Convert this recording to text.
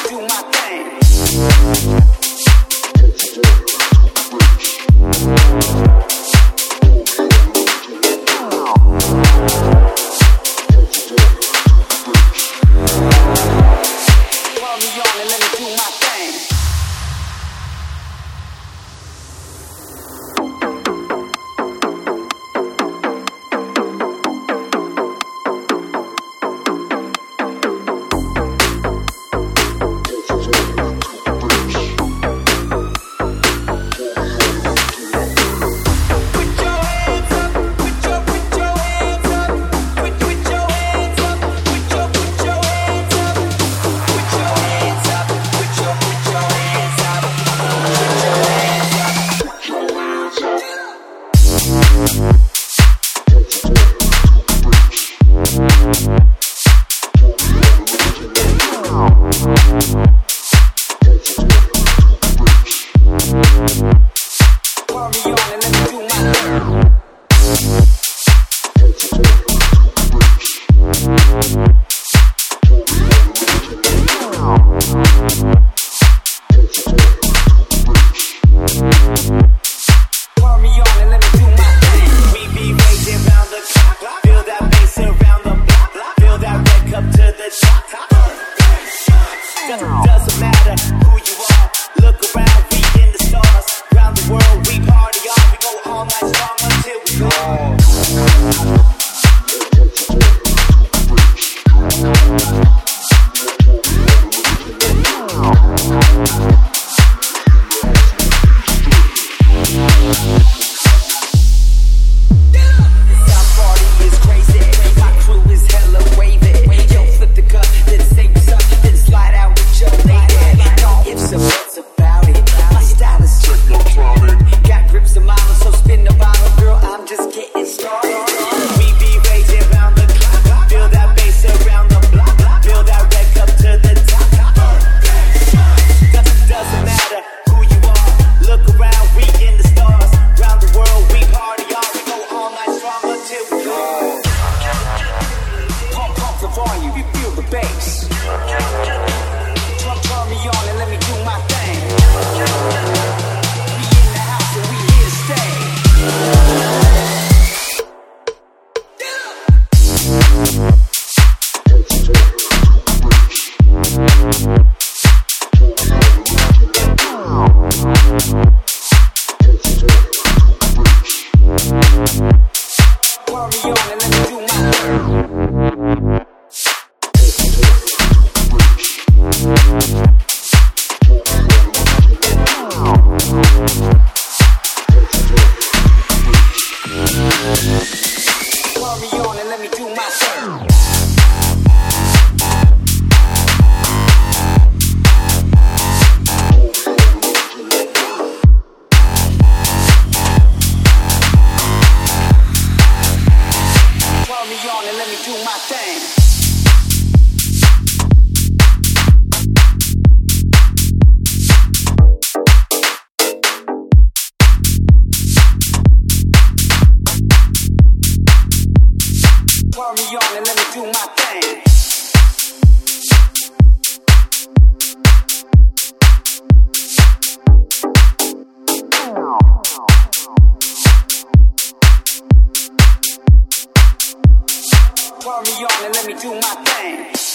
do my thing. Call me on and let me do my thing. Doesn't matter who you are, look around, we in the stars. Round the world, we party on, we go all night long until we gone. South party is crazy, my crew is hella wavy. Yo, flip the cup, then say what's up, then slide out with your lady. No ifs or buts about it, my style is technotronic. Got grips and miles, so spin the bottle, girl, I'm just getting started. We be raging round the clock, feel that bass around the block, feel that red cup to the top. Doesn't matter who you are, look around, we in the stars. Round the world, we party on, we go all night strong until we gone. Pump the volume, you feel the bass. Turn me on and let me do my thing. We in the house and we here to stay. Turn me on and let me do my thing. Turn me on and let me do my thing. Turn me on and let me do my thing. Turn me on and let me do my thing. Turn me on and let me do my thing.